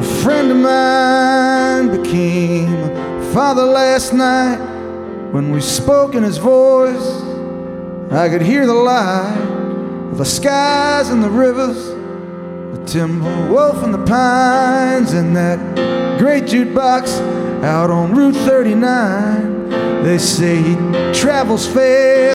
A friend of mine became a father last night. When we spoke in his voice, I could hear the light of the skies and the rivers, the timber wolf and the pines, and that great jukebox out on Route 39. They say he travels fast.